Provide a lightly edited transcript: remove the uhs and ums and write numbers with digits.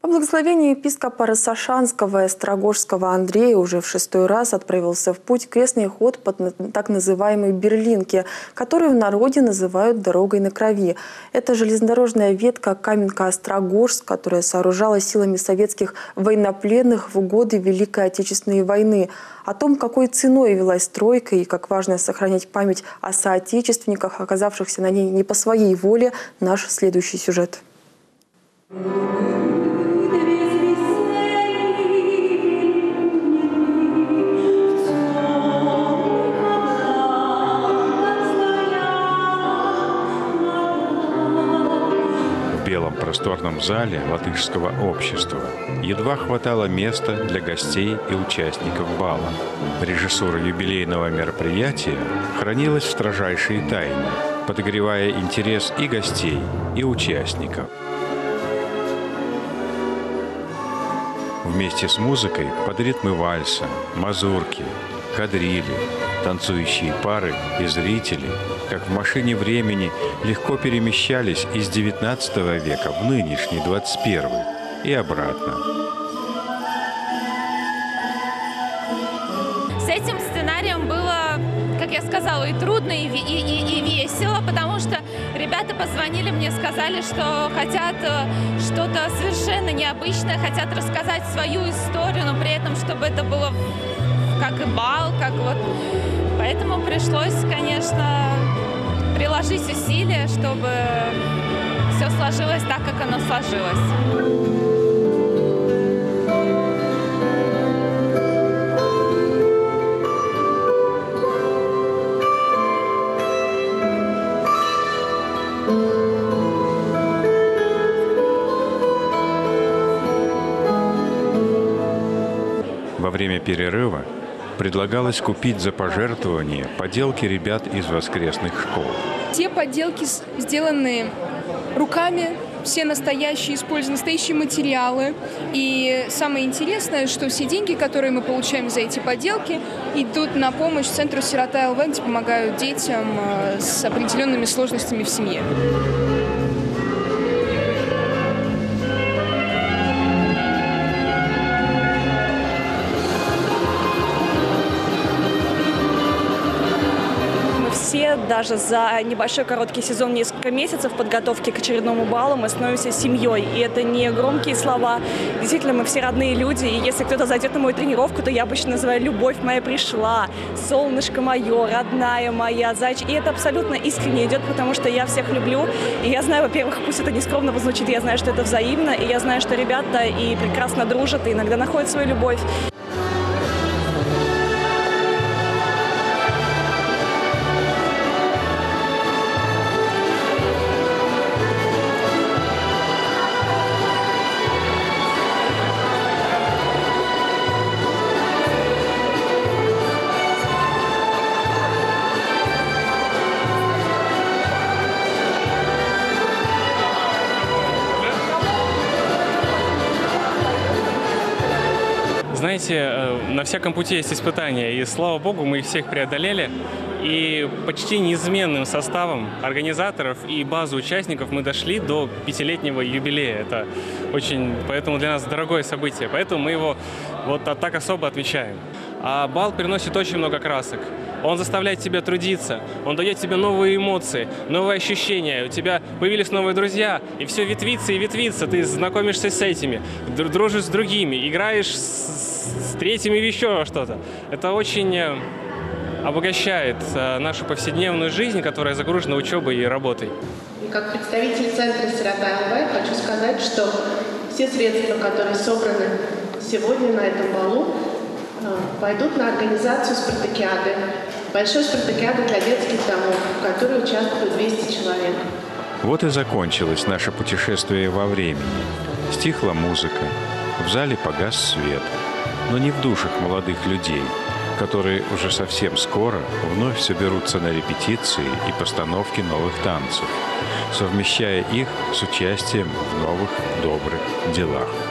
По благословению епископа Рассашанского и Острогожского Андрея уже в 6-й раз отправился в путь крестный ход по так называемой Берлинке, которую в народе называют «дорогой на крови». Это железнодорожная ветка Каменка-Острогожск, которая сооружалась силами советских военнопленных в годы Великой Отечественной войны. О том, какой ценой велась стройка и как важно сохранять память о соотечественниках, оказавшихся на ней не по своей воле, наш следующий сюжет. В белом просторном зале латышского общества едва хватало места для гостей и участников бала. Режиссура юбилейного мероприятия хранилась в строжайшей тайне, подогревая интерес и гостей, и участников. Вместе с музыкой под ритмы вальса, мазурки, кадрили, танцующие пары и зрители, как в машине времени, легко перемещались из XIX века в нынешний 21 и обратно. С этим сценарием было, как я сказала, и трудно, и весело, потому что ребята позвонили мне, сказали, что хотят что-то совершенно необычное, хотят рассказать свою историю, но при этом, чтобы это было как и бал, как вот. Поэтому пришлось, конечно, приложить усилия, чтобы все сложилось так, как оно сложилось. Во время перерыва предлагалось купить за пожертвование поделки ребят из воскресных школ. Те поделки сделаны руками, все настоящие, используют настоящие материалы. И самое интересное, что все деньги, которые мы получаем за эти поделки, идут на помощь центру «Сирота ЛВ», где помогают детям с определенными сложностями в семье. Все даже за небольшой короткий сезон, несколько месяцев подготовки к очередному балу мы становимся семьей. И это не громкие слова. Действительно, мы все родные люди. И если кто-то зайдет на мою тренировку, то я обычно называю «любовь моя пришла», «солнышко мое», «родная моя», «зайчик». И это абсолютно искренне идет, потому что я всех люблю. И я знаю, во-первых, пусть это нескромно звучит, я знаю, что это взаимно. И я знаю, что ребята и прекрасно дружат, и иногда находят свою любовь. Знаете, на всяком пути есть испытания, и слава богу, мы их всех преодолели. И почти неизменным составом организаторов и базы участников мы дошли до 5-летнего юбилея. Это очень, поэтому для нас дорогое событие, поэтому мы его вот так особо отмечаем. А бал приносит очень много красок. Он заставляет тебя трудиться, он дает тебе новые эмоции, новые ощущения. У тебя появились новые друзья, и все ветвится и ветвится. Ты знакомишься с этими, дружишь с другими, играешь с третьими в еще что-то. Это очень обогащает нашу повседневную жизнь, которая загружена учебой и работой. Как представитель центра «Сирота ЛВ» хочу сказать, что все средства, которые собраны сегодня на этом балу, пойдут на организацию спартакиады, большой спартакиады для детских домов, в которой участвуют 200 человек. Вот и закончилось наше путешествие во времени. Стихла музыка, в зале погас свет, но не в душах молодых людей, которые уже совсем скоро вновь соберутся на репетиции и постановки новых танцев, совмещая их с участием в новых добрых делах.